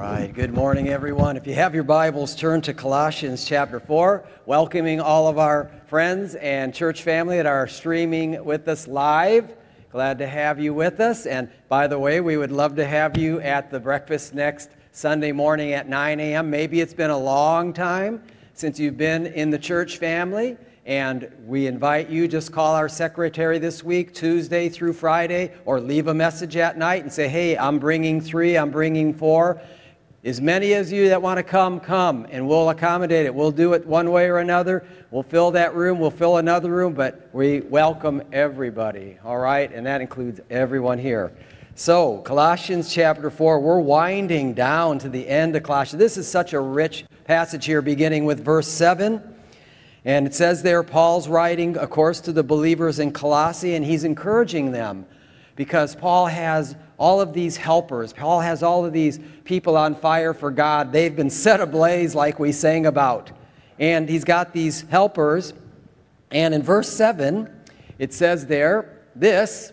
right, good morning, everyone. If you have your Bibles, turn to Colossians chapter 4, welcoming all of our friends and church family that are streaming with us live. Glad to have you with us. And by the way, we would love to have you at the breakfast next Sunday morning at 9 a.m. Maybe it's been a long time since you've been in the church family, and we invite you, just call our secretary this week, Tuesday through Friday, or leave a message at night and say, hey, I'm bringing 3, I'm bringing 4. As many as you that want to come, and we'll accommodate it. We'll do it one way or another. We'll fill that room, we'll fill another room, but we welcome everybody, all right? And that includes everyone here. So, Colossians chapter 4, we're winding down to the end of Colossians. This is such a rich passage here, beginning with verse 7. And it says there, Paul's writing, of course, to the believers in Colossae, and he's encouraging them because Paul has all of these helpers. Paul has all of these people on fire for God. They've been set ablaze like we sang about. And he's got these helpers. And in verse 7, it says there, this,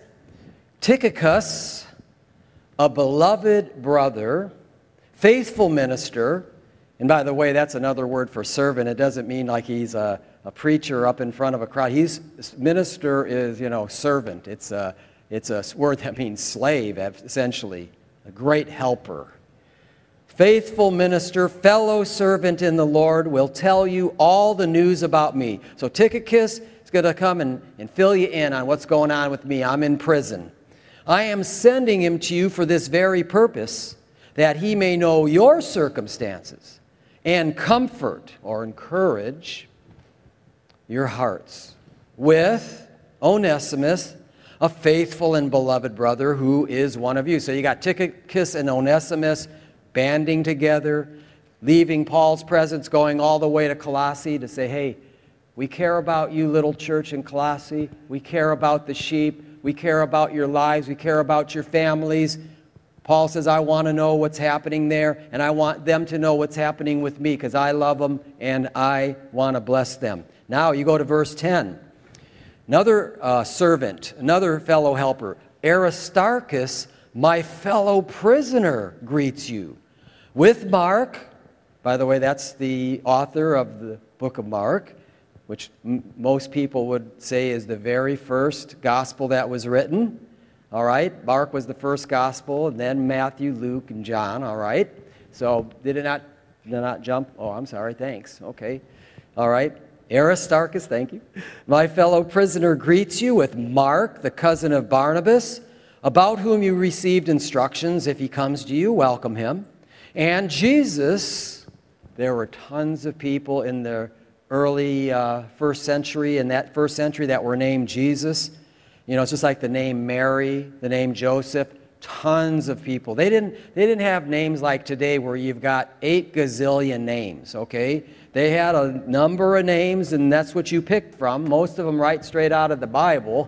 Tychicus, a beloved brother, faithful minister. And by the way, that's another word for servant. It doesn't mean like he's a preacher up in front of a crowd. Minister is, servant. It's a word that means slave, essentially. A great helper. Faithful minister, fellow servant in the Lord, will tell you all the news about me. So Tychicus is going to come and fill you in on what's going on with me. I'm in prison. I am sending him to you for this very purpose, that he may know your circumstances and comfort or encourage your hearts with Onesimus, a faithful and beloved brother who is one of you. So you got Tychicus and Onesimus banding together, leaving Paul's presence, going all the way to Colossae to say, hey, we care about you, little church in Colossae. We care about the sheep. We care about your lives. We care about your families. Paul says, I want to know what's happening there, and I want them to know what's happening with me because I love them and I want to bless them. Now you go to verse 10. Another servant, another fellow helper, Aristarchus, my fellow prisoner, greets you. With Mark, by the way, that's the author of the book of Mark, which most people would say is the very first gospel that was written. All right, Mark was the first gospel, and then Matthew, Luke, and John. All right, so did it not jump? Oh, I'm sorry. Thanks. Okay, all right. Aristarchus, thank you. My fellow prisoner greets you with Mark, the cousin of Barnabas, about whom you received instructions. If he comes to you, welcome him. And Jesus. There were tons of people in the early first century, in that first century, that were named Jesus. It's just like the name Mary, the name Joseph, tons of people. They didn't have names like today where you've got 8 gazillion names, okay? They had a number of names, and that's what you picked from, most of them right straight out of the Bible.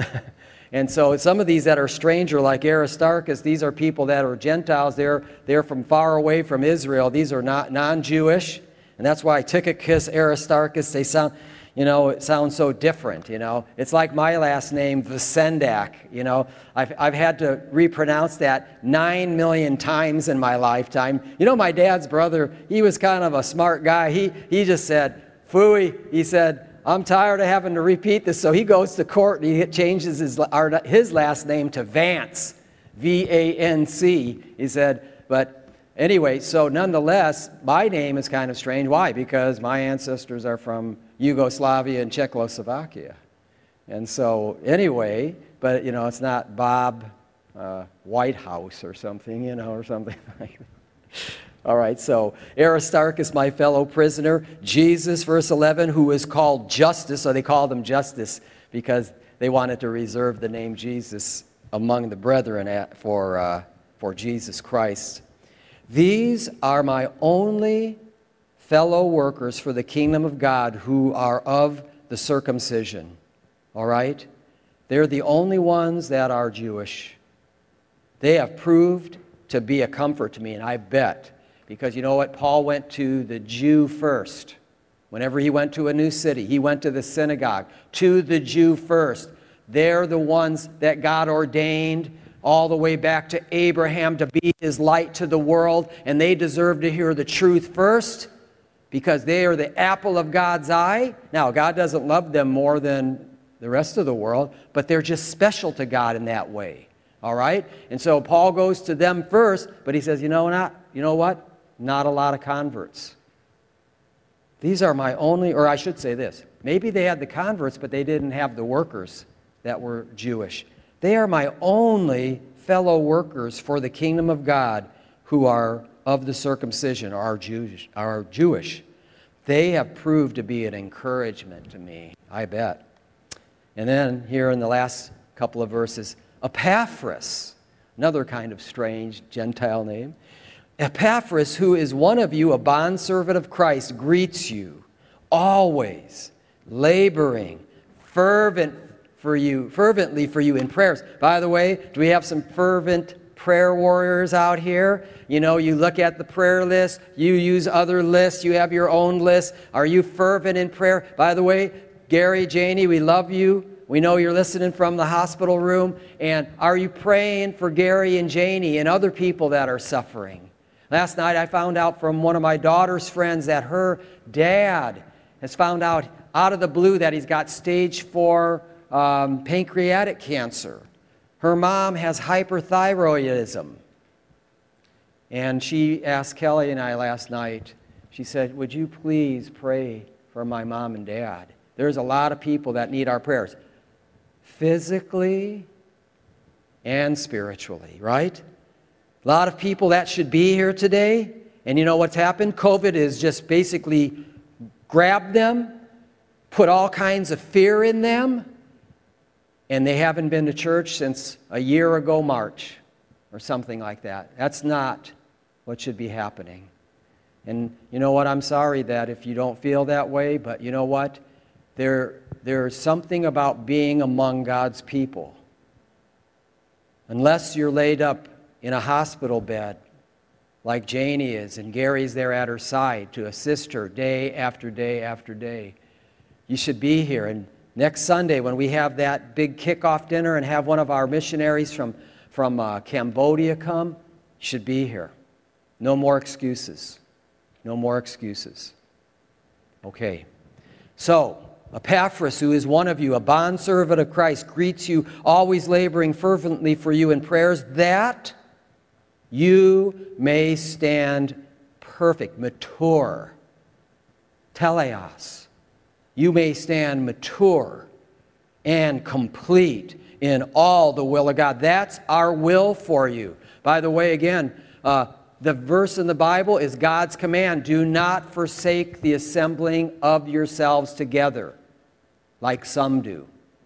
And so some of these that are stranger, like Aristarchus, these are people that are Gentiles. They're from far away from Israel. These are not non-Jewish, and that's why Tychicus, Aristarchus, they sound... it sounds so different, It's like my last name, Vasendak, I've had to repronounce that 9 million times in my lifetime. My dad's brother, he was kind of a smart guy. He just said, phooey, he said, I'm tired of having to repeat this. So he goes to court and he changes his last name to Vance, V-A-N-C. He said, but anyway, so nonetheless, my name is kind of strange. Why? Because my ancestors are from Yugoslavia and Czechoslovakia. And so anyway, but it's not Bob Whitehouse or something, or something like that. All right, so Aristarchus, my fellow prisoner, Jesus, verse 11, who is called Justus. So they called him Justus because they wanted to reserve the name Jesus among the brethren for Jesus Christ. These are my only fellow workers for the kingdom of God who are of the circumcision. All right? They're the only ones that are Jewish. They have proved to be a comfort to me, and I bet. Because you know what? Paul went to the Jew first. Whenever he went to a new city, he went to the synagogue, to the Jew first. They're the ones that God ordained all the way back to Abraham to be his light to the world, and they deserve to hear the truth first because they are the apple of God's eye. Now, God doesn't love them more than the rest of the world, but they're just special to God in that way. All right? And so Paul goes to them first, but he says, you know what? Not a lot of converts. These are my only, or I should say this, maybe they had the converts, but they didn't have the workers that were Jewish. They are my only fellow workers for the kingdom of God who are of the circumcision, or are Jewish. They have proved to be an encouragement to me, I bet. And then here in the last couple of verses, Epaphras, another kind of strange Gentile name. Epaphras, who is one of you, a bondservant of Christ, greets you, always laboring, fervently for you in prayers. By the way, do we have some fervent prayer warriors out here? You know, you look at the prayer list, you use other lists, you have your own list. Are you fervent in prayer? By the way, Gary, Janie, we love you. We know you're listening from the hospital room. And are you praying for Gary and Janie and other people that are suffering? Last night I found out from one of my daughter's friends that her dad has found out of the blue that he's got stage 4 pancreatic cancer. Her mom has hyperthyroidism. And she asked Kelly and I last night, she said, would you please pray for my mom and dad? There's a lot of people that need our prayers, physically and spiritually, right? A lot of people that should be here today, and you know what's happened? COVID has just basically grabbed them, put all kinds of fear in them, and they haven't been to church since a year ago March or something like that. That's not what should be happening. And you know what? I'm sorry that if you don't feel that way, but you know what? There's something about being among God's people. Unless you're laid up in a hospital bed like Janie is, and Gary's there at her side to assist her day after day after day, you should be here. And next Sunday, when we have that big kickoff dinner and have one of our missionaries from Cambodia come, you should be here. No more excuses. No more excuses. Okay. So, Epaphras, who is one of you, a bondservant of Christ, greets you, always laboring fervently for you in prayers, that you may stand perfect, mature, teleos. You may stand mature and complete in all the will of God. That's our will for you. By the way, again, the verse in the Bible is God's command. Do not forsake the assembling of yourselves together, like some do,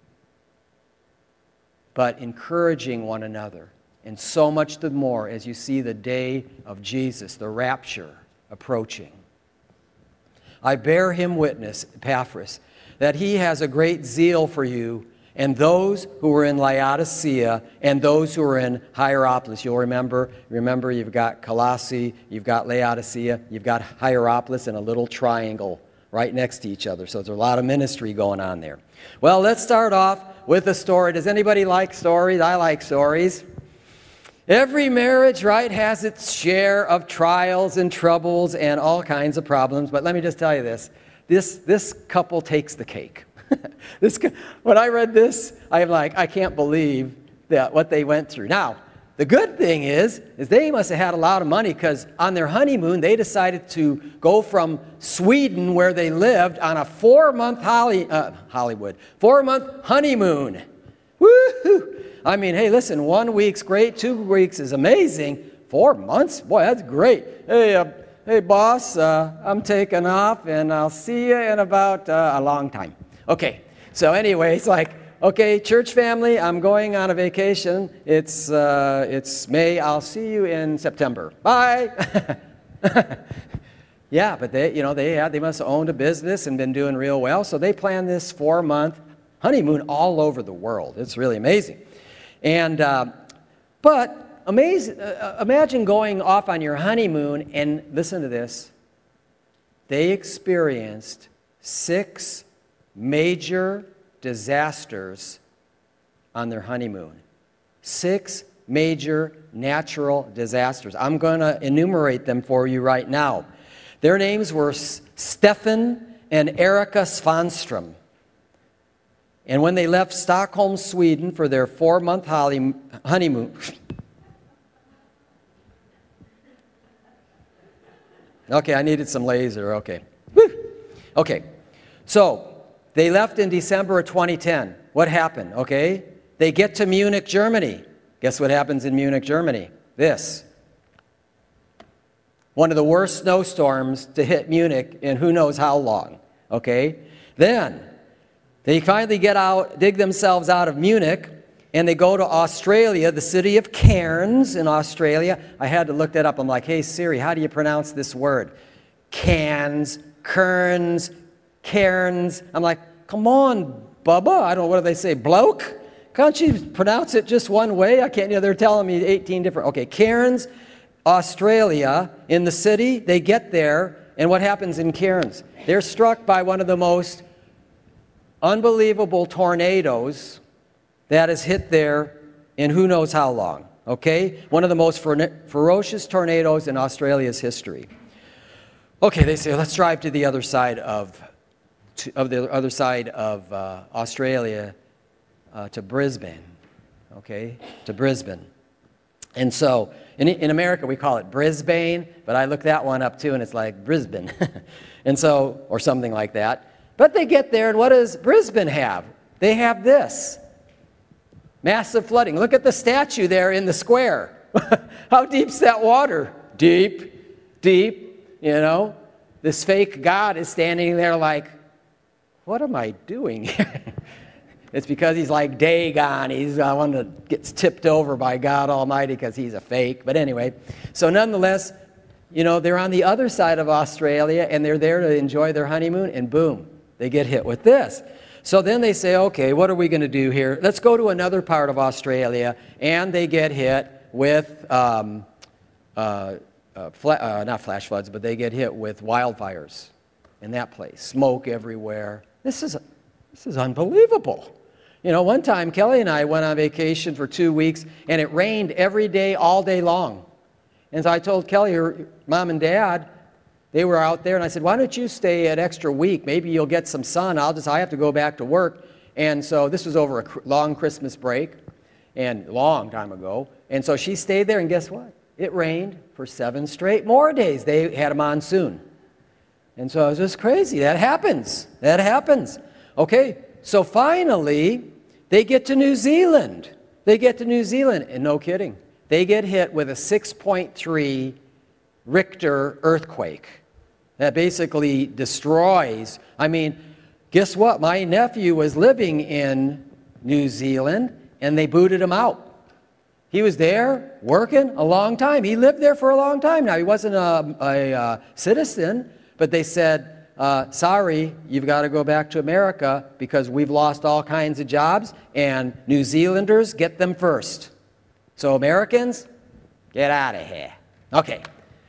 but encouraging one another, and so much the more as you see the day of Jesus, the rapture, approaching. I bear him witness, Epaphras, that he has a great zeal for you and those who are in Laodicea and those who are in Hierapolis. You'll remember you've got Colossae, you've got Laodicea, you've got Hierapolis in a little triangle right next to each other. So there's a lot of ministry going on there. Well, let's start off with a story. Does anybody like stories? I like stories. Every marriage, right, has its share of trials and troubles and all kinds of problems. But let me just tell you this. This couple takes the cake. When I read this, I'm like, I can't believe that what they went through. Now, the good thing is they must have had a lot of money, because on their honeymoon, they decided to go from Sweden, where they lived, on a 4-month 4-month honeymoon. Woo-hoo! I mean, hey, listen, 1 week's great, 2 weeks is amazing. 4 months? Boy, that's great. Hey, boss, I'm taking off, and I'll see you in about a long time. Okay, so anyway, it's like, okay, church family, I'm going on a vacation. It's May. I'll see you in September. Bye. Yeah, but they must have owned a business and been doing real well, so they planned this 4-month honeymoon all over the world. It's really amazing. And but imagine going off on your honeymoon, and listen to this. They experienced 6 major disasters on their honeymoon. 6 major natural disasters. I'm going to enumerate them for you right now. Their names were Stefan and Erika Svanström. And when they left Stockholm, Sweden for their 4-month honeymoon. Okay, I needed some laser, okay. Woo! Okay, so they left in December of 2010. What happened, okay? They get to Munich, Germany. Guess what happens in Munich, Germany? This. One of the worst snowstorms to hit Munich in who knows how long, okay? Then, they finally get out, dig themselves out of Munich, and they go to Australia, the city of Cairns in Australia. I had to look that up. I'm like, hey, Siri, how do you pronounce this word? Cairns, Kearns, Cairns. I'm like, come on, Bubba. I don't know, what do they say, bloke? Can't you pronounce it just one way? I can't, they're telling me 18 different. Okay, Cairns, Australia, in the city, they get there, and what happens in Cairns? They're struck by one of the most unbelievable tornadoes that has hit there in who knows how long, okay? One of the most ferocious tornadoes in Australia's history. Okay, they say, let's drive to the other side of Australia, to Brisbane, okay? To Brisbane. And so, in America, we call it Brisbane, but I looked that one up too, and it's like Brisbane. And so, or something like that. But they get there, and what does Brisbane have? They have this. Massive flooding. Look at the statue there in the square. How deep's that water? Deep, deep, This fake God is standing there like, what am I doing here? It's because he's like Dagon. He's one that gets tipped over by God Almighty because he's a fake. But anyway, so nonetheless, they're on the other side of Australia, and they're there to enjoy their honeymoon, and boom, they get hit with this. So then they say, okay, what are we going to do here? Let's go to another part of Australia, and they get hit with, not flash floods, but they get hit with wildfires in that place. Smoke everywhere. This is unbelievable. One time Kelly and I went on vacation for 2 weeks, and it rained every day, all day long. And so I told Kelly, her mom and dad, they were out there, and I said, why don't you stay an extra week? Maybe you'll get some sun. I have to go back to work. And so this was over a long Christmas break, and a long time ago. And so she stayed there, and guess what? It rained for 7 straight more days. They had a monsoon. And so it was just crazy. That happens. Okay, so finally, they get to New Zealand. And no kidding. They get hit with a 6.3 Richter earthquake that basically destroys. Guess what? My nephew was living in New Zealand, and they booted him out. He was there working a long time. He lived there for a long time. Now, he wasn't a citizen, but they said, sorry, you've got to go back to America because we've lost all kinds of jobs, and New Zealanders get them first. So Americans, get out of here. Okay.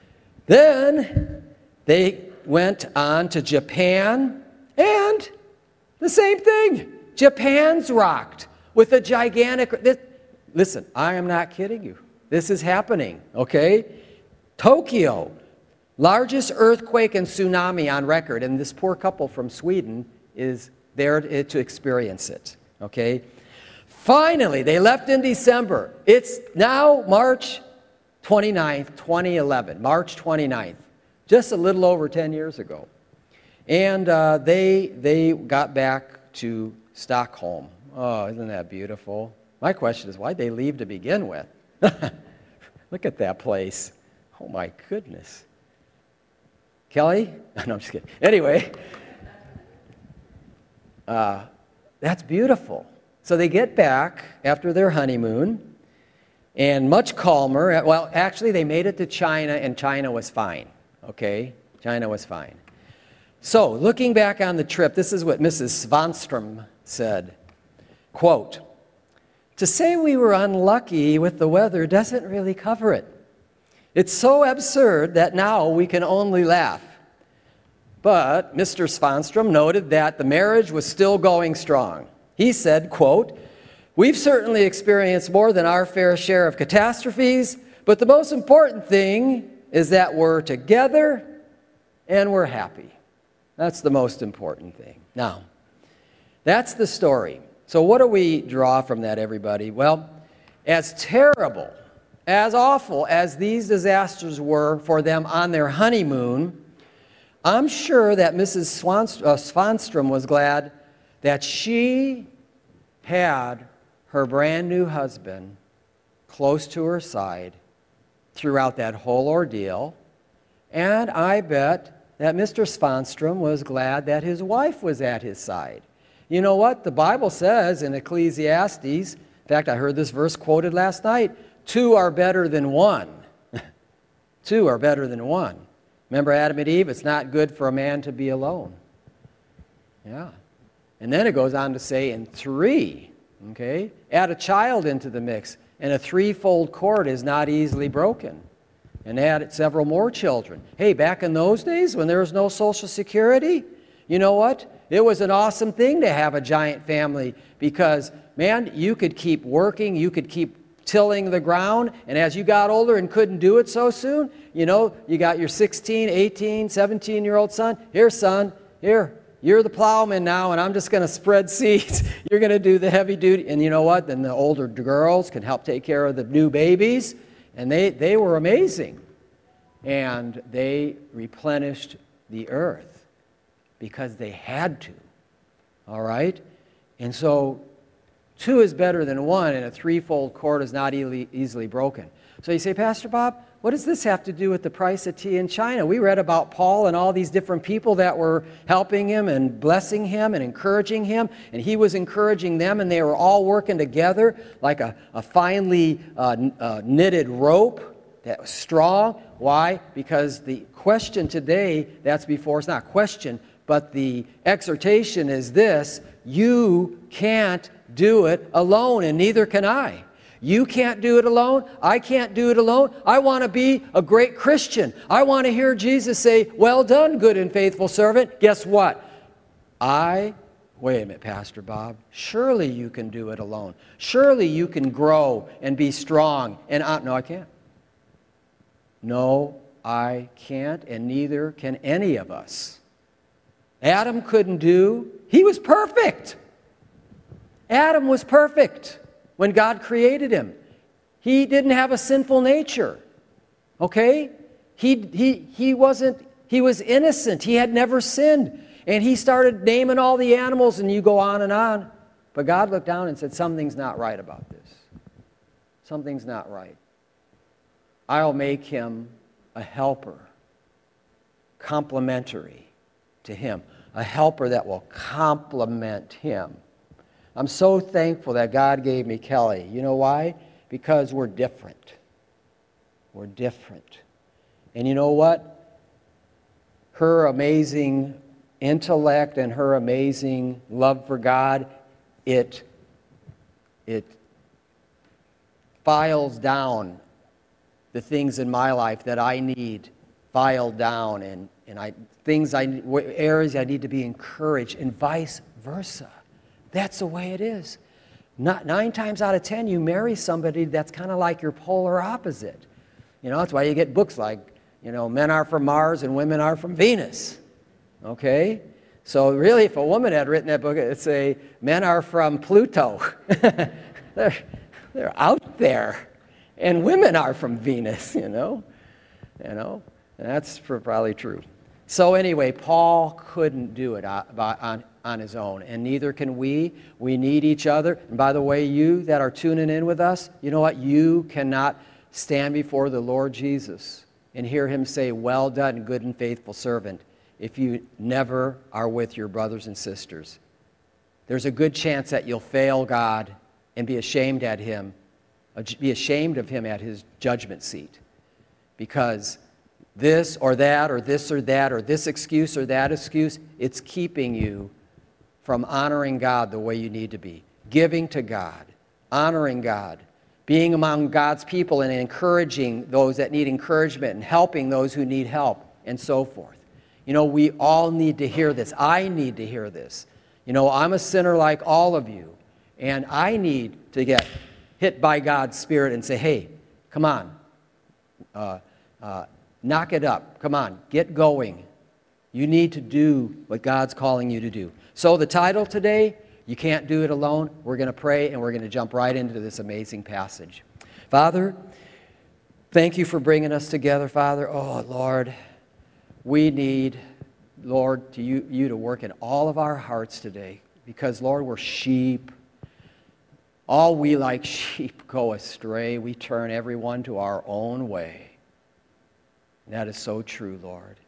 Then they went on to Japan, and the same thing. Japan's rocked with a gigantic... Listen, I am not kidding you. This is happening, okay? Tokyo, largest earthquake and tsunami on record, and this poor couple from Sweden is there to experience it, okay? Finally, they left in December. It's now March 29th, 2011, March 29th, just a little over 10 years ago. And they got back to Stockholm. Oh, isn't that beautiful? My question is, why'd they leave to begin with? Look at that place. Oh, my goodness. Kelly? No, I'm just kidding. Anyway, that's beautiful. So they get back after their honeymoon, and much calmer. Well, actually, they made it to China, and China was fine. Okay? China was fine. So, looking back on the trip, this is what Mrs. Svanström said. Quote, "To say we were unlucky with the weather doesn't really cover it. It's so absurd that now we can only laugh." But Mr. Svanström noted that the marriage was still going strong. He said, quote, We've certainly experienced more than our fair share of catastrophes, but the most important thing is that we're together and we're happy. That's the most important thing. Now, that's the story. So what do we draw from that, everybody? Well, as terrible, as awful as these disasters were for them on their honeymoon, I'm sure that Mrs. Svanstrom was glad that she had her brand new husband close to her side throughout that whole ordeal. And I bet that Mr. Svanstrom was glad that his wife was at his side. You know what? The Bible says in Ecclesiastes, in fact, I heard this verse quoted last night, 2 are better than 1. 2 are better than 1. Remember Adam and Eve? It's not good for a man to be alone. Yeah. And then it goes on to say in 3, okay? Add a child into the mix, and a 3-fold cord is not easily broken. And add several more children. Hey, back in those days when there was no Social Security, you know what? It was an awesome thing to have a giant family because, man, you could keep working, you could keep tilling the ground, and as you got older and couldn't do it so soon, you know, you got your 16, 18, 17-year-old son. Here, son, here, you're the plowman now, and I'm just going to spread seeds. You're going to do the heavy duty. And you know what? Then the older girls can help take care of the new babies, and they were amazing. And they replenished the earth because they had to, all right? And so 2 is better than 1, and a 3-fold cord is not easily broken. So you say, Pastor Bob, what does this have to do with the price of tea in China? We read about Paul and all these different people that were helping him and blessing him and encouraging him, and he was encouraging them, and they were all working together like a finely knitted rope that was strong. Why? Because the question today that's before us, not a question, but the exhortation is this: you can't do it alone, and neither can I. You can't do it alone. I can't do it alone. I want to be a great Christian. I want to hear Jesus say, well done, good and faithful servant. Guess what? Wait a minute, Pastor Bob. Surely you can do it alone. Surely you can grow and be strong. And no, I can't. No, I can't, and neither can any of us. Adam couldn't do. He was perfect. Adam was perfect when God created him. He didn't have a sinful nature. Okay? He was innocent. He had never sinned. And he started naming all the animals, and you go on and on. But God looked down and said, something's not right about this. Something's not right. I'll make him a helper, complementary to him, a helper that will complement him. I'm so thankful that God gave me Kelly. You know why? Because we're different. We're different. And you know what? Her amazing intellect and her amazing love for God, it files down the things in my life that I need filed down, and areas I need to be encouraged, and vice versa. That's the way it is. 9 times out of 10, you marry somebody that's kind of like your polar opposite. You know, that's why you get books like, you know, Men Are From Mars and Women Are From Venus. Okay? So really, if a woman had written that book, it'd say, Men Are From Pluto. They're out there. And women are from Venus, you know. And that's probably true. So anyway, Paul couldn't do it on his own, and neither can we. We need each other. And by the way, you that are tuning in with us, you know what? You cannot stand before the Lord Jesus and hear him say, well done, good and faithful servant, if you never are with your brothers and sisters. There's a good chance that you'll fail God and be ashamed of him at his judgment seat, because this or that or this or that or this excuse or that excuse, it's keeping you from honoring God the way you need to be, giving to God, honoring God, being among God's people and encouraging those that need encouragement and helping those who need help and so forth. You know, we all need to hear this. I need to hear this. You know, I'm a sinner like all of you. And I need to get hit by God's Spirit and say, hey, come on, knock it up. Come on, get going. You need to do what God's calling you to do. So the title today, You Can't Do It Alone. We're going to pray and we're going to jump right into this amazing passage. Father, thank you for bringing us together, Father. Oh, Lord, we need, Lord, you to work in all of our hearts today because, Lord, we're sheep. All we like sheep go astray. We turn everyone to our own way. And that is so true, Lord.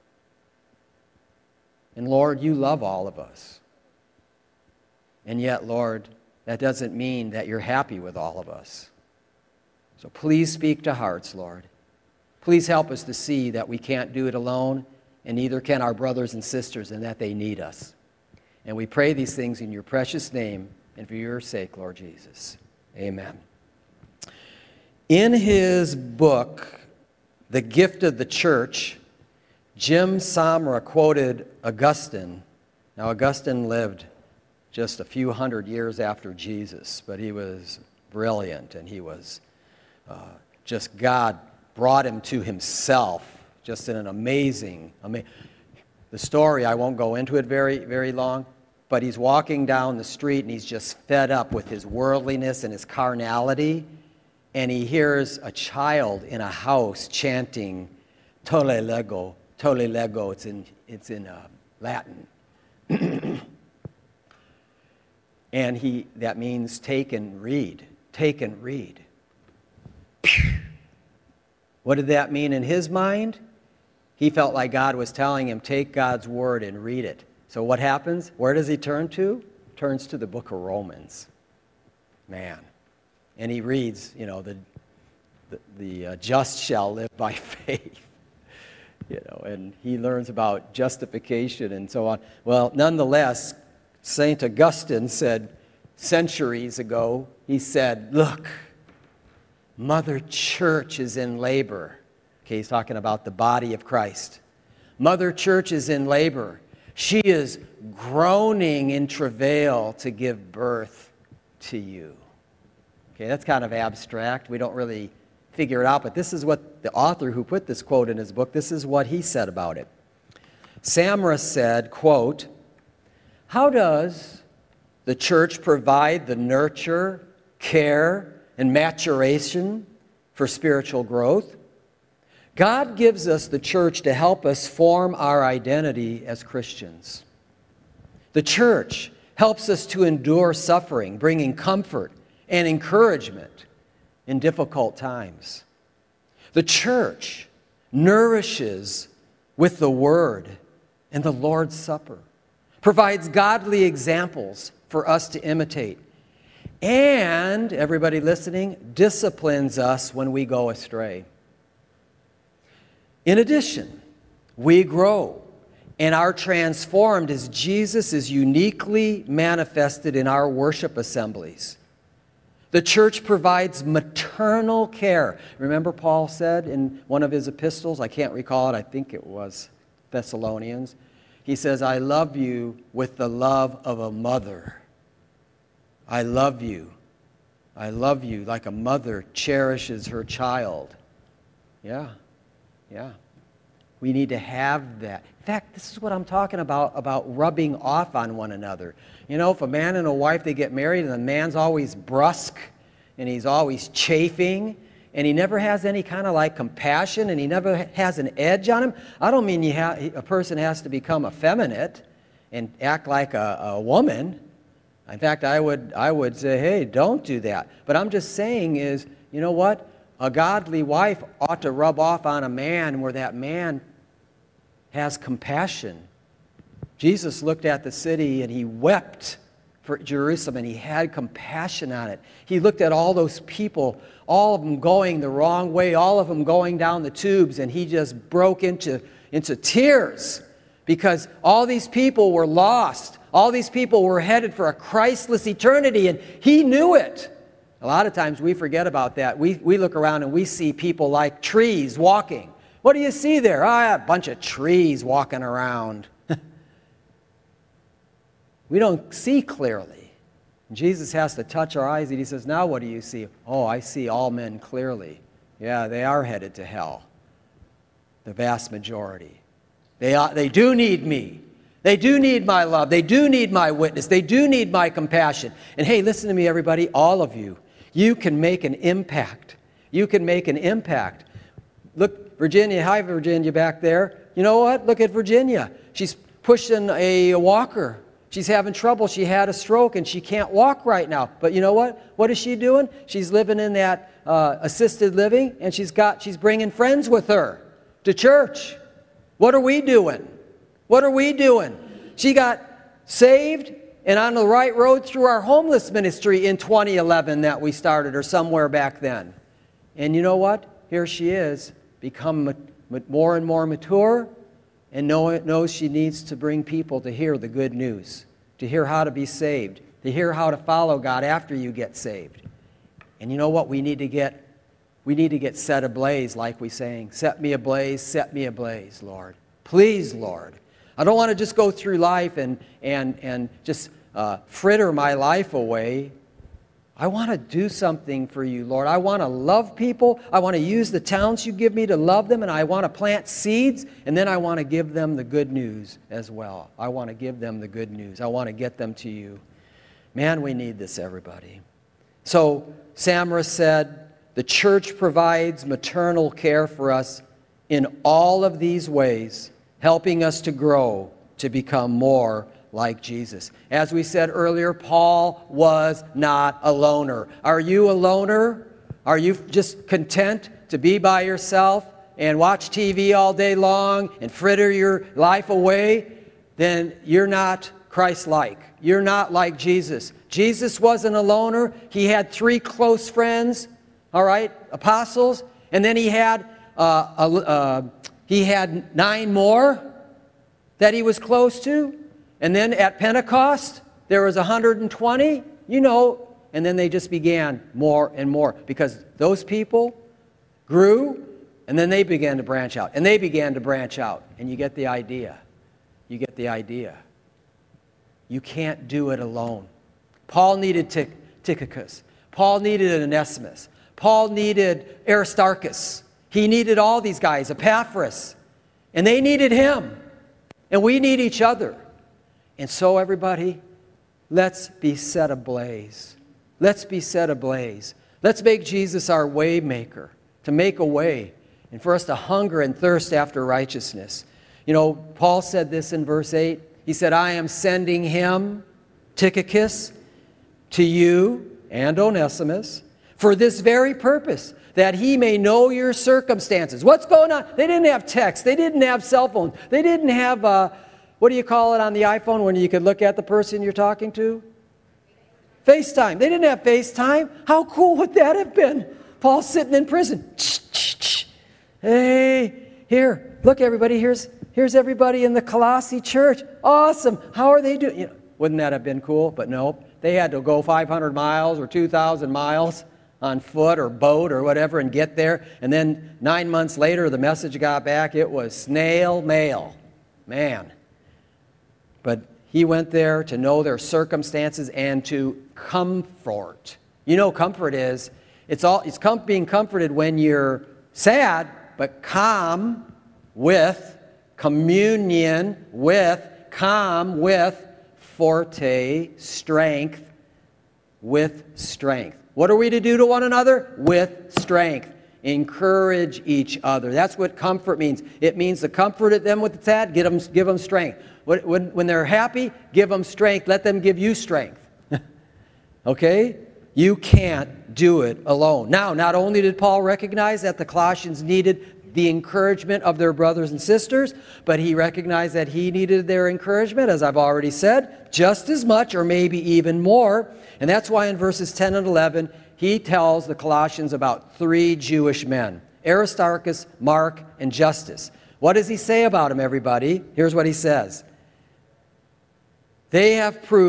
And Lord, you love all of us. And yet, Lord, that doesn't mean that you're happy with all of us. So please speak to hearts, Lord. Please help us to see that we can't do it alone, and neither can our brothers and sisters, and that they need us. And we pray these things in your precious name and for your sake, Lord Jesus. Amen. In his book, The Gift of the Church, Jim Samra quoted Augustine. Now, Augustine lived just a few hundred years after Jesus, but he was brilliant, and he was just God brought him to himself, just in an amazing. The story, I won't go into it very, very long, but he's walking down the street, and he's just fed up with his worldliness and his carnality, and he hears a child in a house chanting, Tole Lego, it's in Latin. And that means take and read. What did that mean in his mind? He felt like God was telling him, take God's word and read it. So what happens? Where does he turn to? Turns to the book of Romans. Man. And he reads, the just shall live by faith. And he learns about justification and so on. Well, nonetheless, St. Augustine said centuries ago, he said, look, Mother Church is in labor. Okay, he's talking about the body of Christ. Mother Church is in labor. She is groaning in travail to give birth to you. Okay, that's kind of abstract. We don't really figure it out, but this is what the author who put this quote in his book, this is what he said about it. Samra said, quote, how does the church provide the nurture, care, and maturation for spiritual growth? God gives us the church to help us form our identity as Christians. The church helps us to endure suffering, bringing comfort and encouragement in difficult times. The church nourishes with the Word and the Lord's Supper, provides godly examples for us to imitate, and, everybody listening, disciplines us when we go astray. In addition, we grow and are transformed as Jesus is uniquely manifested in our worship assemblies. The church provides maternal care. Remember Paul said in one of his epistles, I can't recall it, I think it was Thessalonians, he says, I love you with the love of a mother. I love you like a mother cherishes her child. Yeah. We need to have that. In fact, this is what I'm talking about rubbing off on one another. If a man and a wife, they get married and the man's always brusque and he's always chafing and he never has any kind of like compassion and he never has an edge on him, I don't mean a person has to become effeminate and act like a woman. In fact, I would say, hey, don't do that. But I'm just saying is, you know what? A godly wife ought to rub off on a man where that man has compassion. Jesus looked at the city and he wept for Jerusalem and he had compassion on it. He looked at all those people, all of them going the wrong way, all of them going down the tubes, and he just broke into tears because all these people were lost. All these people were headed for a Christless eternity, and he knew it. A lot of times we forget about that. We look around and we see people like trees walking. What do you see there? A bunch of trees walking around. We don't see clearly. Jesus has to touch our eyes, and he says, now what do you see? Oh, I see all men clearly. Yeah, they are headed to hell. The vast majority. They do need me. They do need my love. They do need my witness. They do need my compassion. And hey, listen to me, everybody, all of you. You can make an impact. You can make an impact. Look, Virginia, hi Virginia back there. You know what? Look at Virginia. She's pushing a walker. She's having trouble. She had a stroke and she can't walk right now. But you know what? What is she doing? She's living in that assisted living, and she's bringing friends with her to church. What are we doing? What are we doing? She got saved and on the right road through our homeless ministry in 2011 that we started, or somewhere back then. And you know what? Here she is, become more and more mature, and knows she needs to bring people to hear the good news, to hear how to be saved, to hear how to follow God after you get saved. And you know what? We need to get set ablaze, like we sang. Set me ablaze, Lord. Please, Lord. I don't want to just go through life and just fritter my life away. I want to do something for you, Lord. I want to love people. I want to use the talents you give me to love them, and I want to plant seeds, and then I want to give them the good news as well. I want to give them the good news. I want to get them to you. Man, we need this, everybody. So Samra said, the church provides maternal care for us in all of these ways, helping us to grow to become more like Jesus. As we said earlier, Paul was not a loner. Are you a loner? Are you just content to be by yourself and watch TV all day long and fritter your life away? Then you're not Christ-like. You're not like Jesus. Jesus wasn't a loner. He had 3 close friends, all right, apostles, and then he had 9 more that he was close to. And then at Pentecost, there was 120, and then they just began more and more, because those people grew, and then they began to branch out, and they began to branch out, and you get the idea. You get the idea. You can't do it alone. Paul needed Tychicus. Paul needed Onesimus. Paul needed Aristarchus. He needed all these guys, Epaphras, and they needed him, and we need each other. And so, everybody, let's be set ablaze. Let's be set ablaze. Let's make Jesus our way maker, to make a way, and for us to hunger and thirst after righteousness. Paul said this in verse 8. He said, I am sending him, Tychicus, to you and Onesimus for this very purpose, that he may know your circumstances. What's going on? They didn't have text. They didn't have cell phones. They didn't have... what do you call it on the iPhone when you could look at the person you're talking to? FaceTime. They didn't have FaceTime. How cool would that have been? Paul's sitting in prison. Hey, here, look everybody, here's everybody in the Colossae church. Awesome. How are they doing? Wouldn't that have been cool? But no, they had to go 500 miles or 2,000 miles on foot or boat or whatever and get there. And then 9 months later, the message got back. It was snail mail. Man. But he went there to know their circumstances and to comfort. Comfort is, it's being comforted when you're sad, but calm with, communion with, calm with, forte, strength with strength. What are we to do to one another? With strength. Encourage each other. That's what comfort means. It means to comfort them with the sad, give them strength. When they're happy, give them strength. Let them give you strength. Okay? You can't do it alone. Now, not only did Paul recognize that the Colossians needed the encouragement of their brothers and sisters, but he recognized that he needed their encouragement, as I've already said, just as much or maybe even more. And that's why in verses 10 and 11, he tells the Colossians about 3 Jewish men, Aristarchus, Mark, and Justus. What does he say about them, everybody? Here's what he says. These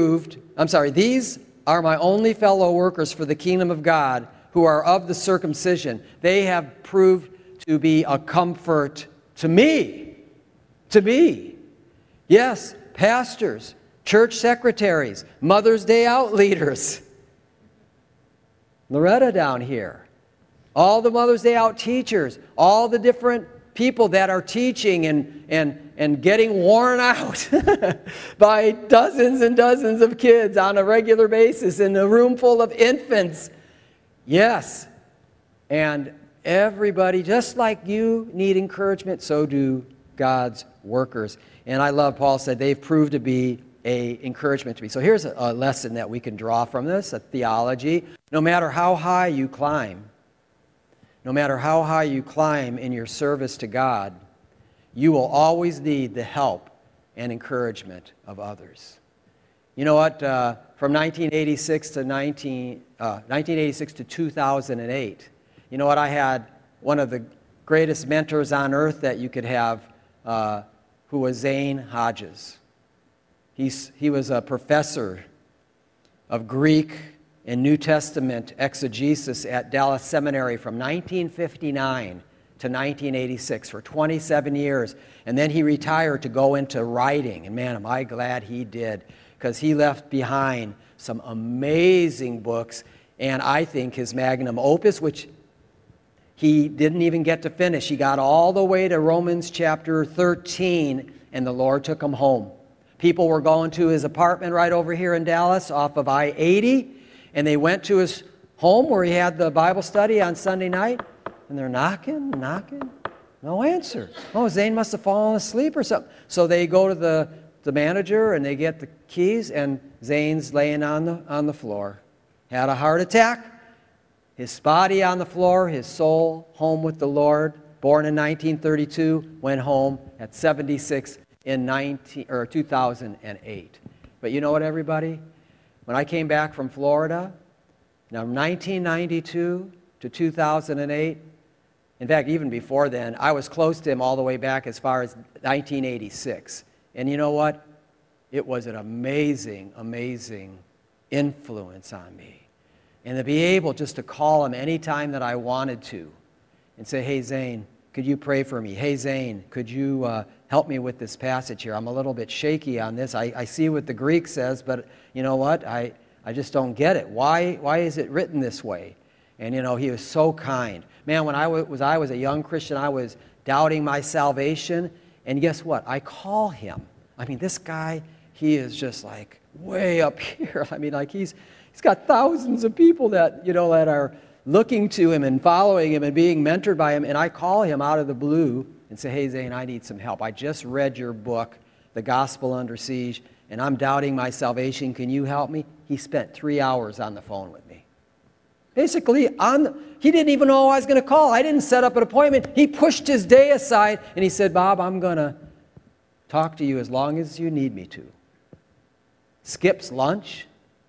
are my only fellow workers for the kingdom of God who are of the circumcision. They have proved to be a comfort to me. To me. Yes, pastors, church secretaries, Mother's Day out leaders. Loretta down here. All the Mother's Day out teachers, all the different people that are teaching and getting worn out by dozens and dozens of kids on a regular basis in a room full of infants. Yes. And everybody, just like you need encouragement, so do God's workers. And I love Paul said they've proved to be an encouragement to me. So here's a lesson that we can draw from this, a theology. No matter how high you climb, no matter how high you climb in your service to God, you will always need the help and encouragement of others. You know what? From 1986 to 2008, you know what? I had one of the greatest mentors on earth that you could have, who was Zane Hodges. He was a professor of Greek and New Testament exegesis at Dallas Seminary from 1959 to 1986 for 27 years. And then he retired to go into writing. And man, am I glad he did, because he left behind some amazing books. And I think his magnum opus, which he didn't even get to finish. He got all the way to Romans chapter 13, and the Lord took him home. People were going to his apartment right over here in Dallas off of I-80, and they went to his home where he had the Bible study on Sunday night, and they're knocking, no answer. Oh, Zane must have fallen asleep or something. So they go to the manager, and they get the keys, and Zane's laying on the floor. Had a heart attack. His body on the floor, his soul home with the Lord. Born in 1932, went home at 76 in 2008. But you know what, everybody? When I came back from Florida, now 1992 to 2008, in fact, even before then, I was close to him all the way back as far as 1986. And you know what? It was an amazing, amazing influence on me. And to be able just to call him anytime that I wanted to and say, hey, Zane, could you pray for me? Hey, Zane, could you help me with this passage here? I'm a little bit shaky on this. I see what the Greek says, but you know what? I just don't get it. Why is it written this way? And, you know, he was so kind. Man, when I was a young Christian, I was doubting my salvation. And guess what? I call him. I mean, this guy, he is just like way up here. I mean, like he's got thousands of people that, you know, that are looking to him and following him and being mentored by him. And I call him out of the blue and say, hey, Zane, I need some help. I just read your book, The Gospel Under Siege, and I'm doubting my salvation. Can you help me? He spent 3 hours on the phone with me. Basically, he didn't even know I was going to call. I didn't set up an appointment. He pushed his day aside, and he said, Bob, I'm going to talk to you as long as you need me to. Skips lunch.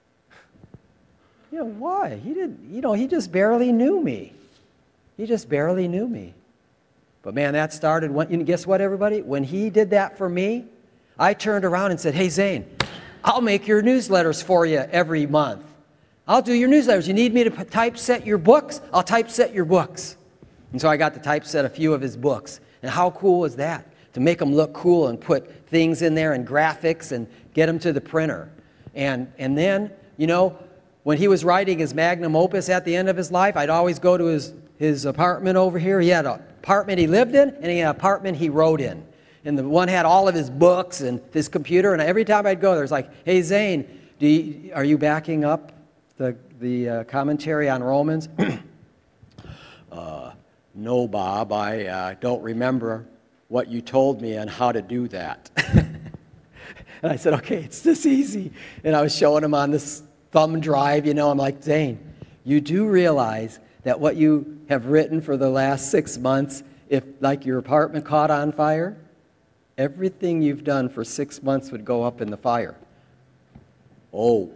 You know, why? He just barely knew me. He just barely knew me. But man, that started when, guess what, everybody? When he did that for me, I turned around and said, hey, Zane, I'll make your newsletters for you every month. I'll do your newsletters. You need me to typeset your books? I'll typeset your books. And so I got to typeset a few of his books. And how cool is that? To make them look cool and put things in there and graphics and get them to the printer. And then, you know, when he was writing his magnum opus at the end of his life, I'd always go to his apartment over here. He had an apartment he lived in, and he had an apartment he wrote in. And the one had all of his books and his computer. And every time I'd go there, it's like, hey, Zane, are you backing up the commentary on Romans? No, Bob, I don't remember what you told me on how to do that. And I said, okay, it's this easy. And I was showing him on this thumb drive, you know, I'm like, Zane, you do realize that what you have written for the last 6 months, if like your apartment caught on fire, everything you've done for 6 months would go up in the fire. Oh.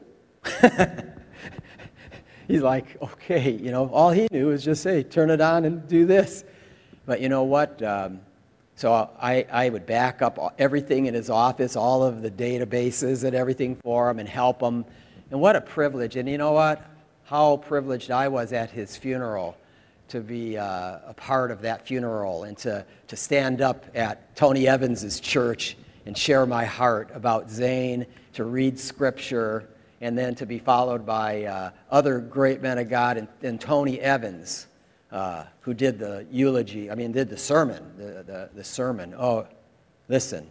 He's like, okay, you know, all he knew was just say, turn it on and do this. But you know what? So I would back up everything in his office, all of the databases and everything for him and help him. And what a privilege. And you know what? How privileged I was at his funeral to be a part of that funeral and to stand up at Tony Evans's church and share my heart about Zane, to read Scripture and then to be followed by other great men of God and Tony Evans, who did the eulogy, did the sermon, the sermon. Oh, listen,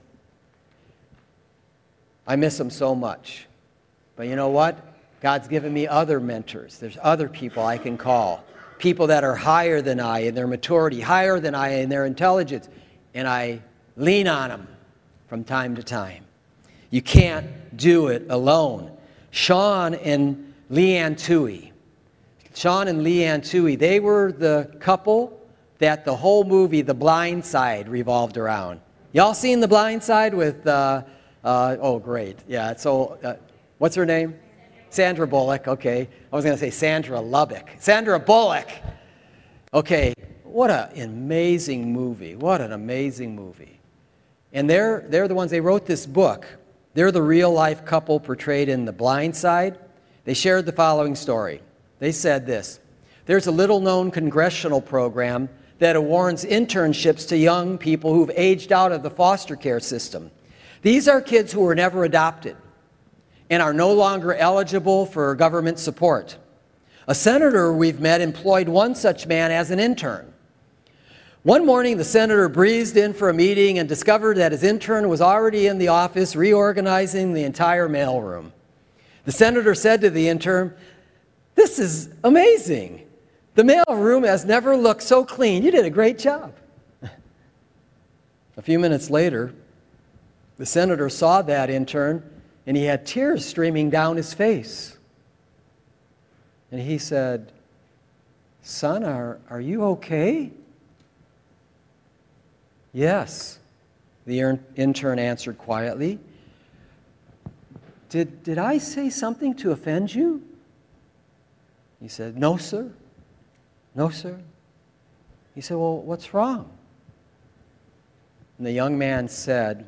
I miss him so much. But you know what? God's given me other mentors. There's other people I can call. People that are higher than I in their maturity, higher than I in their intelligence. And I lean on them from time to time. You can't do it alone. Sean and Leanne Toohey. Sean and Leanne Toohey, they were the couple that the whole movie, The Blind Side, revolved around. Y'all seen The Blind Side with, oh, great. Yeah, so, what's her name? Sandra Bullock, okay. I was going to say Sandra Lubbock. Sandra Bullock. Okay, what an amazing movie. What an amazing movie. And they're the ones, they wrote this book. They're the real-life couple portrayed in The Blind Side. They shared the following story. They said this: there's a little-known congressional program that awards internships to young people who've aged out of the foster care system. These are kids who were never adopted and are no longer eligible for government support. A senator we've met employed one such man as an intern. One morning, the senator breezed in for a meeting and discovered that his intern was already in the office reorganizing the entire mailroom. The senator said to the intern, "This is amazing. The mailroom has never looked so clean. You did a great job." A few minutes later, the senator saw that intern, and he had tears streaming down his face. And he said, "Son, are you okay?" "Yes," the intern answered quietly. Did I say something to offend you?" He said, "No, sir. No, sir." He said, "Well, what's wrong?" And the young man said,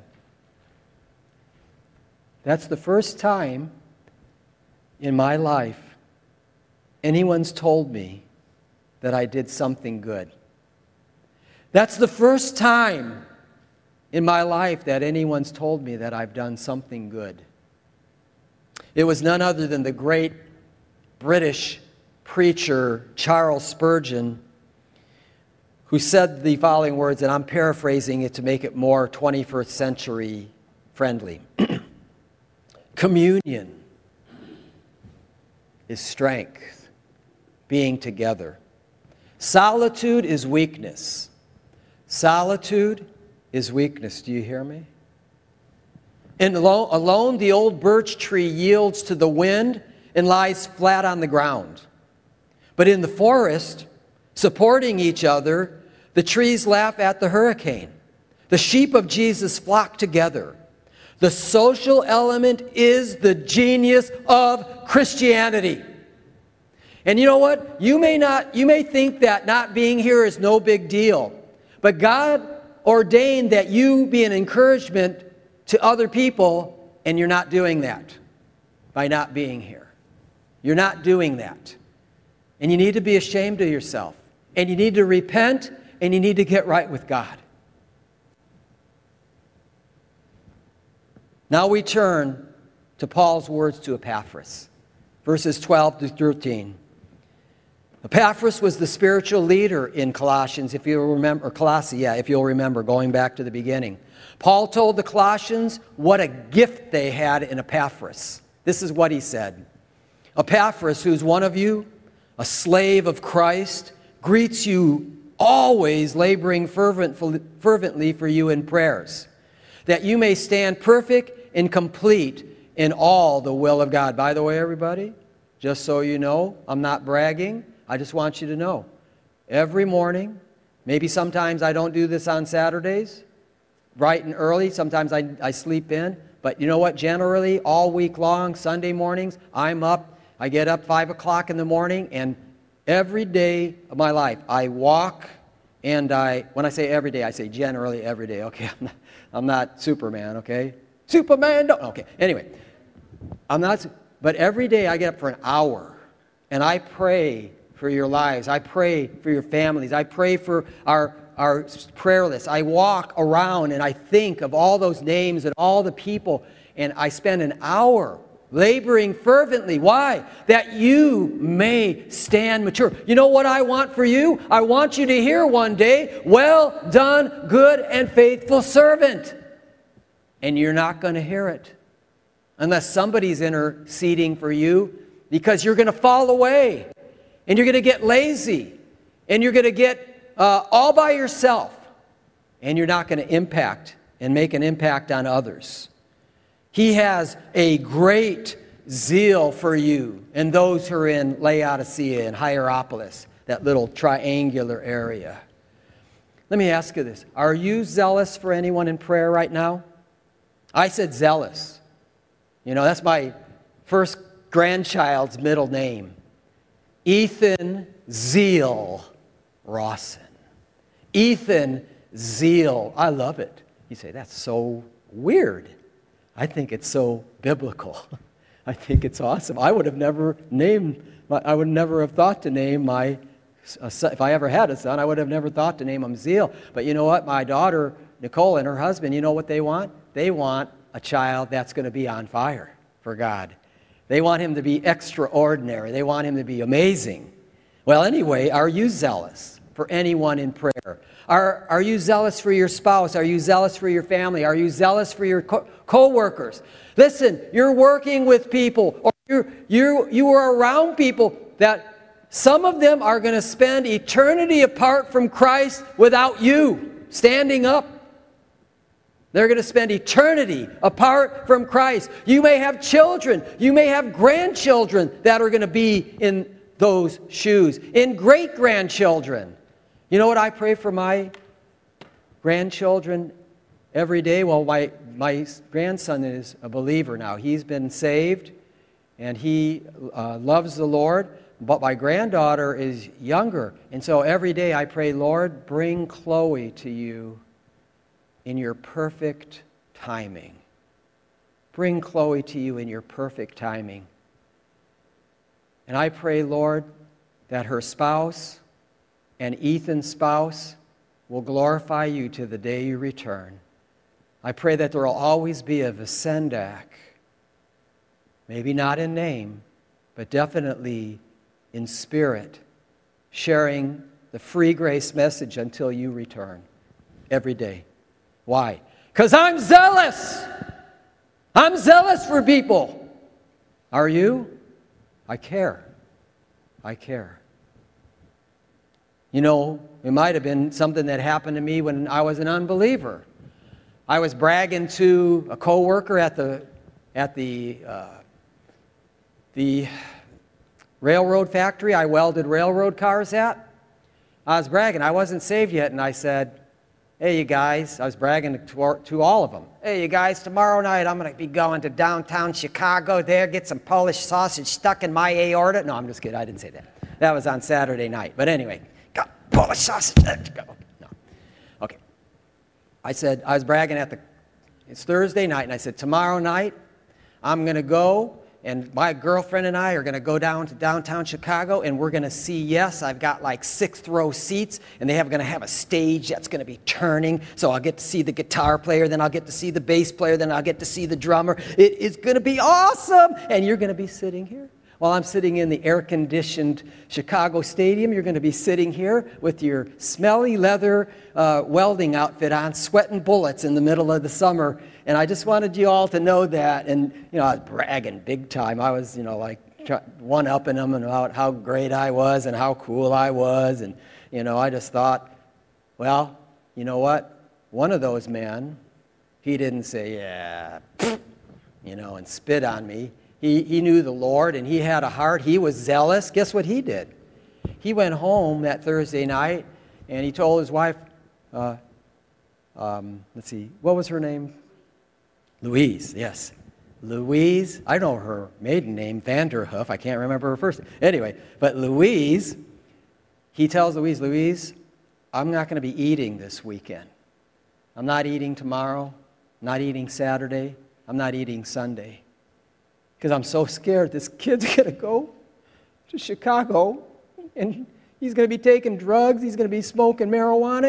"That's the first time in my life anyone's told me that I did something good. That's the first time in my life that anyone's told me that I've done something good." It was none other than the great British preacher Charles Spurgeon, who said the following words, and I'm paraphrasing it to make it more 21st century friendly. Communion is strength, being together. Solitude is weakness. Solitude is weakness. Do you hear me? And alone, the old birch tree yields to the wind and lies flat on the ground. But in the forest, supporting each other, the trees laugh at the hurricane. The sheep of Jesus flock together. The social element is the genius of Christianity. And you know what? You may think that not being here is no big deal. But God ordained that you be an encouragement to other people, and you're not doing that by not being here. You're not doing that. And you need to be ashamed of yourself. And you need to repent, and you need to get right with God. Now we turn to Paul's words to Epaphras, verses 12 to 13. Epaphras was the spiritual leader in Colossians, if you'll remember, or Colossae, if you'll remember, going back to the beginning. Paul told the Colossians what a gift they had in Epaphras. This is what he said. Epaphras, who's one of you, a slave of Christ, greets you always, laboring fervently for you in prayers, that you may stand perfect and complete in all the will of God. By the way, everybody, just so you know, I'm not bragging. I just want you to know. Every morning, maybe sometimes I don't do this on Saturdays, bright and early. Sometimes I sleep in. But you know what? Generally, all week long, Sunday mornings, I'm up. I get up 5 o'clock in the morning, and every day of my life, I walk, and when I say every day, I say generally every day. Okay, I'm not Superman, okay? Superman, don't. Okay, anyway, I'm not, but every day I get up for an hour, and I pray for your lives. I pray for your families. I pray for our our prayer list. I walk around and I think of all those names and all the people, and I spend an hour laboring fervently. Why? That you may stand mature. You know what I want for you? I want you to hear one day, "Well done, good and faithful servant." And you're not going to hear it unless somebody's interceding for you, because you're going to fall away and you're going to get lazy and you're going to get all by yourself, and you're not going to impact and make an impact on others. He has a great zeal for you and those who are in Laodicea and Hierapolis, that little triangular area. Let me ask you this. Are you zealous for anyone in prayer right now? I said zealous. You know, that's my first grandchild's middle name. Ethan Zeal Rawson. Ethan Zeal. I love it. You say, that's so weird. I think it's so biblical. I think it's awesome. I would never have thought to name my son. If I ever had a son, I would have never thought to name him Zeal. But you know what? My daughter, Nicole, and her husband, you know what they want? They want a child that's going to be on fire for God. They want him to be extraordinary. They want him to be amazing. Well, anyway, are you zealous for anyone in prayer? Are you zealous for your spouse? Are you zealous for your family? Are you zealous for your co-workers? Listen, you're working with people, or you are around people that some of them are going to spend eternity apart from Christ without you standing up. They're going to spend eternity apart from Christ. You may have children. You may have grandchildren that are going to be in those shoes, in great-grandchildren. You know what I pray for my grandchildren every day? Well, my grandson is a believer now. He's been saved, and he loves the Lord. But my granddaughter is younger. And so every day I pray, Lord, bring Chloe to you in your perfect timing. Bring Chloe to you in your perfect timing. And I pray, Lord, that her spouse and Ethan's spouse will glorify you to the day you return. I pray that there will always be a Visendak, maybe not in name, but definitely in spirit, sharing the free grace message until you return every day. Why? Because I'm zealous. I'm zealous for people. Are you? I care. I care. You know, it might have been something that happened to me when I was an unbeliever. I was bragging to a coworker at the railroad factory I welded railroad cars at. I was bragging. I wasn't saved yet, and I said, "Hey, you guys," I was bragging to all of them. "Hey, you guys, tomorrow night I'm going to be going to downtown Chicago there, get some Polish sausage stuck in my aorta." No, I'm just kidding. I didn't say that. That was on Saturday night. But anyway, got Polish sausage. Let's go. No. Okay. I said, I was bragging it's Thursday night, and I said, tomorrow night I'm going to go, and my girlfriend and I are going to go down to downtown Chicago, and we're going to see, yes, I've got like 6th row seats, and they're going to have a stage that's going to be turning, so I'll get to see the guitar player, then I'll get to see the bass player, then I'll get to see the drummer. It is going to be awesome, and you're going to be sitting here. While I'm sitting in the air-conditioned Chicago Stadium, you're going to be sitting here with your smelly leather welding outfit on, sweating bullets in the middle of the summer. And I just wanted you all to know that. And, you know, I was bragging big time. I was, like one-upping them about how great I was and how cool I was. And, I just thought, well, you know what? One of those men, he didn't say, yeah, and spit on me. He knew the Lord, and he had a heart. He was zealous. Guess what he did? He went home that Thursday night, and he told his wife, let's see, what was her name? Louise, yes. Louise, I know her maiden name, Vanderhoof. I can't remember her first name. Anyway, but Louise, he tells Louise, I'm not going to be eating this weekend. I'm not eating tomorrow. I'm not eating Saturday. I'm not eating Sunday. Because I'm so scared this kid's going to go to Chicago, and he's going to be taking drugs, he's going to be smoking marijuana,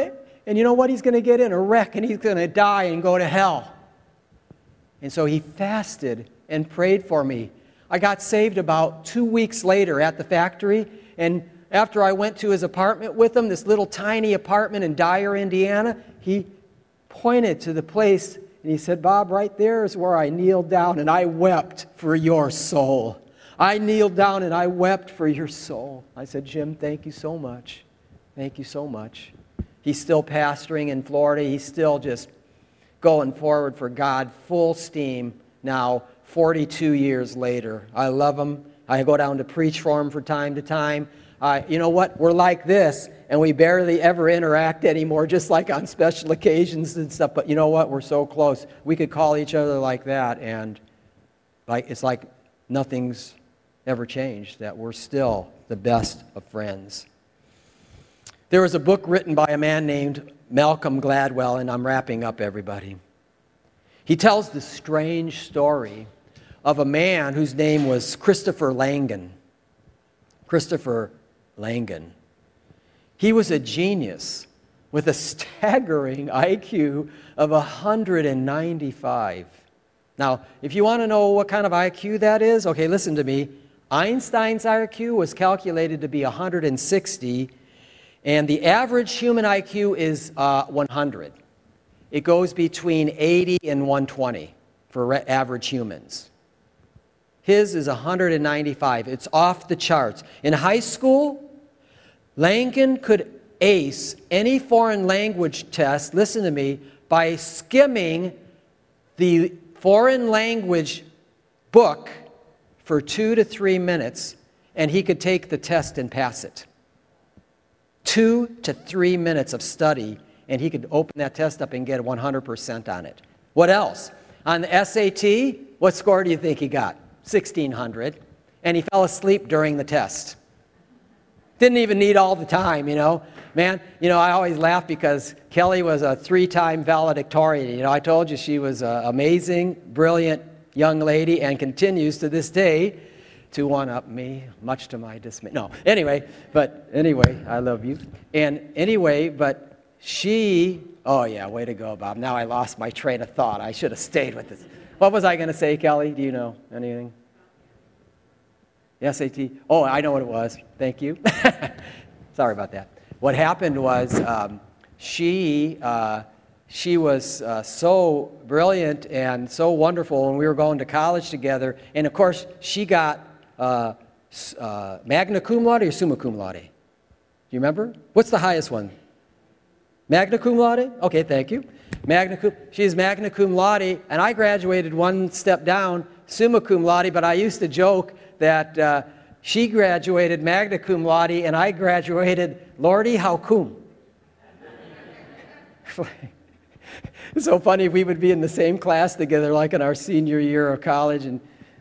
And you know what? He's going to get in a wreck and he's going to die and go to hell. And so he fasted and prayed for me. I got saved about 2 weeks later at the factory. And after I went to his apartment with him, this little tiny apartment in Dyer, Indiana, he pointed to the place and he said, Bob, right there is where I kneeled down and I wept for your soul. I kneeled down and I wept for your soul. I said, Jim, thank you so much. Thank you so much. He's still pastoring in Florida. He's still just going forward for God, full steam now, 42 years later. I love him. I go down to preach for him from time to time. You know what? We're like this, and we barely ever interact anymore, just like on special occasions and stuff. But you know what? We're so close. We could call each other like that, and it's like nothing's ever changed, that we're still the best of friends. There was a book written by a man named Malcolm Gladwell, and I'm wrapping up, everybody. He tells the strange story of a man whose name was Christopher Langan. Christopher Langan. He was a genius with a staggering IQ of 195. Now, if you want to know what kind of IQ that is, okay, listen to me. Einstein's IQ was calculated to be 160, and the average human IQ is 100. It goes between 80 and 120 for average humans. His is 195. It's off the charts. In high school, Langan could ace any foreign language test, listen to me, by skimming the foreign language book for 2 to 3 minutes, and he could take the test and pass it. 2 to 3 minutes of study, and he could open that test up and get 100% on it. What else? On the SAT, what score do you think he got? 1,600. And he fell asleep during the test. Didn't even need all the time, you know. Man, you know, I always laugh because Kelly was a 3-time valedictorian. You know, I told you she was an amazing, brilliant young lady and continues to this day to one-up me, much to my dismay. No, anyway, I love you. And anyway, but she, oh yeah, way to go, Bob. Now I lost my train of thought. I should have stayed with this. What was I going to say, Kelly? Do you know anything? The SAT? Oh, I know what it was. Thank you. Sorry about that. What happened was she was so brilliant and so wonderful when we were going to college together. And, of course, she got magna cum laude or summa cum laude? Do you remember? What's the highest one? Magna cum laude? Okay, thank you. She's magna cum laude, and I graduated one step down, summa cum laude, but I used to joke that she graduated magna cum laude, and I graduated Lordy, how cum? It's so funny, we would be in the same class together, like in our senior year of college, and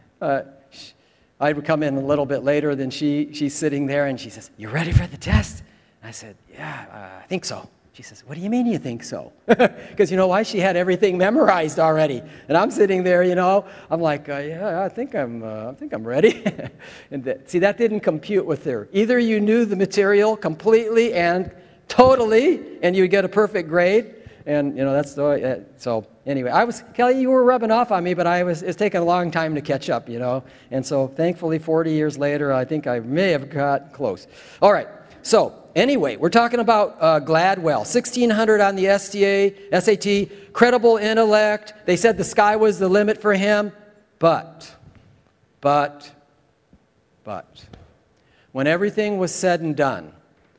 I would come in a little bit later than she's sitting there, and she says, "You ready for the test?" And I said, "Yeah, I think so." She says, "What do you mean you think so?" Because you know why? She had everything memorized already. And I'm sitting there, you know, I'm like, yeah, I think I'm ready. And that didn't compute with her. Either you knew the material completely and totally, and you would get a perfect grade. And, you know, that's the way. So anyway, Kelly, you were rubbing off on me, but it's taken a long time to catch up, you know. And so thankfully, 40 years later, I think I may have got close. All right. So anyway, we're talking about Gladwell. 1,600 on the SAT, credible intellect. They said the sky was the limit for him. But, when everything was said and done,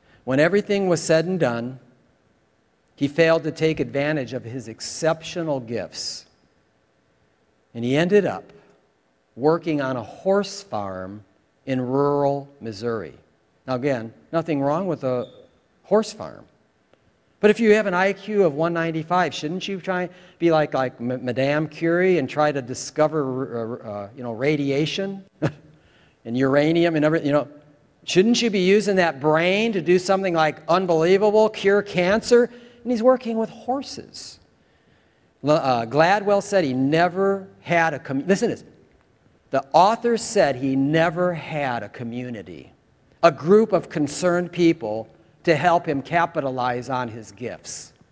he failed to take advantage of his exceptional gifts. And he ended up working on a horse farm in rural Missouri. Now again, nothing wrong with a horse farm. But if you have an IQ of 195, shouldn't you try be like Madame Curie and try to discover radiation and uranium and everything, you know? Shouldn't you be using that brain to do something like unbelievable, cure cancer? And he's working with horses. Gladwell said he never had a community. Listen to this. The author said he never had a community, a group of concerned people to help him capitalize on his gifts.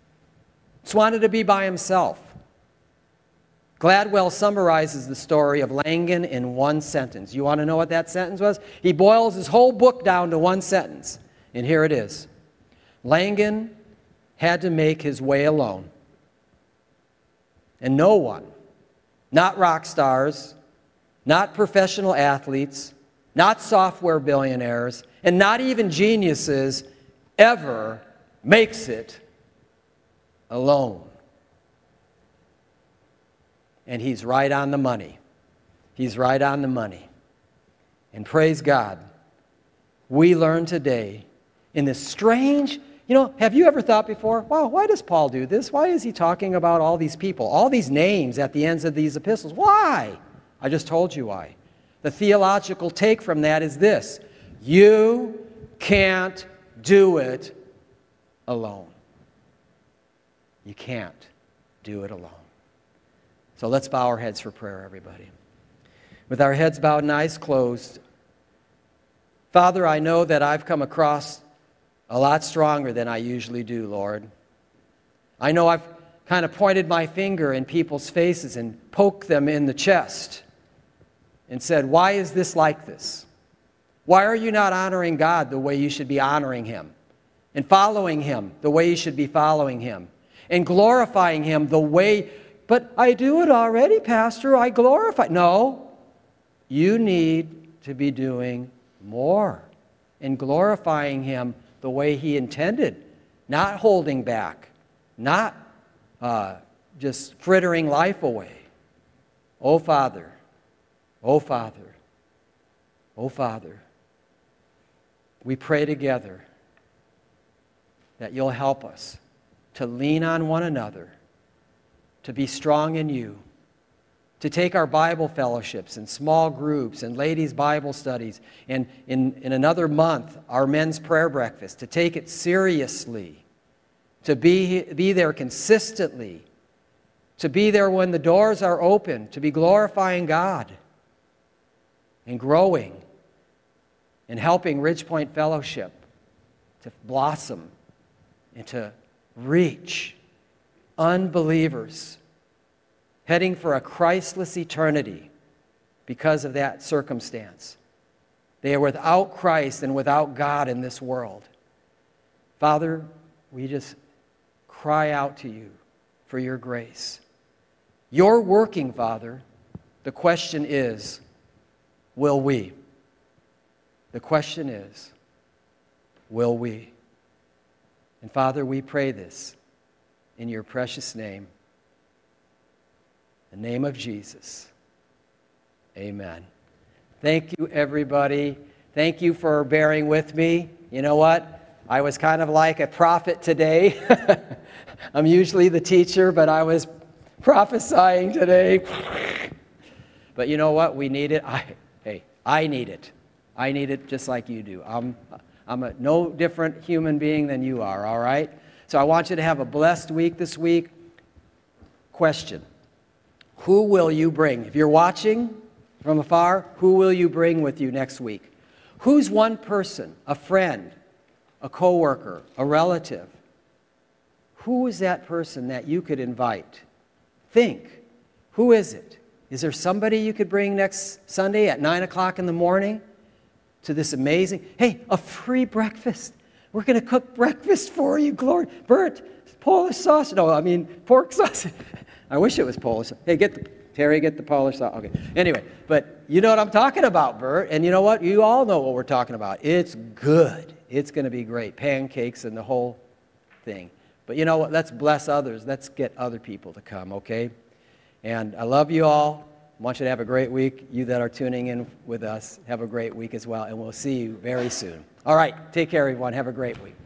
Just wanted to be by himself. Gladwell summarizes the story of Langan in one sentence. You want to know what that sentence was? He boils his whole book down to one sentence, and here it is. Langan had to make his way alone. And no one, not rock stars, not professional athletes, not software billionaires, and not even geniuses, ever makes it alone. And he's right on the money. He's right on the money. And praise God, we learn today in this strange, have you ever thought before, wow, why does Paul do this? Why is he talking about all these people, all these names at the ends of these epistles? Why? I just told you why. The theological take from that is this: you can't do it alone. You can't do it alone. So let's bow our heads for prayer, everybody. With our heads bowed and eyes closed, Father, I know that I've come across a lot stronger than I usually do, Lord. I know I've kind of pointed my finger in people's faces and poked them in the chest and said, why is this like this? Why are you not honoring God the way you should be honoring Him? And following Him the way you should be following Him? And glorifying Him the way, but I do it already, Pastor, I glorify. No, you need to be doing more and glorifying Him the way He intended, not holding back, not just frittering life away. Oh, Father, oh, Father, oh, Father, we pray together that you'll help us to lean on one another, to be strong in you, to take our Bible fellowships and small groups and ladies' Bible studies, and in another month, our men's prayer breakfast, to take it seriously, to be there consistently, to be there when the doors are open, to be glorifying God and growing and helping Ridgepoint Fellowship to blossom and to reach unbelievers heading for a Christless eternity because of that circumstance. They are without Christ and without God in this world. Father, we just cry out to you for your grace. You're working, Father. The question is, will we? The question is, will we? And Father, we pray this in your precious name, the name of Jesus. Amen. Thank you, everybody. Thank you for bearing with me. You know what? I was kind of like a prophet today. I'm usually the teacher, but I was prophesying today. But you know what? We need it. I need it. I need it just like you do. I'm a no different human being than you are, all right? So I want you to have a blessed week this week. Question: who will you bring? If you're watching from afar, who will you bring with you next week? Who's one person, a friend, a coworker, a relative? Who is that person that you could invite? Think. Who is it? Is there somebody you could bring next Sunday at 9 o'clock in the morning to this amazing, hey, a free breakfast. We're going to cook breakfast for you, glory. Bert, Polish sausage. No, I mean pork sausage. I wish it was Polish. Hey, Terry, get the Polish sausage. Okay. Anyway, but you know what I'm talking about, Bert. And you know what? You all know what we're talking about. It's good. It's going to be great. Pancakes and the whole thing. But you know what? Let's bless others. Let's get other people to come, okay? And I love you all. I want you to have a great week. You that are tuning in with us, have a great week as well. And we'll see you very soon. All right. Take care, everyone. Have a great week.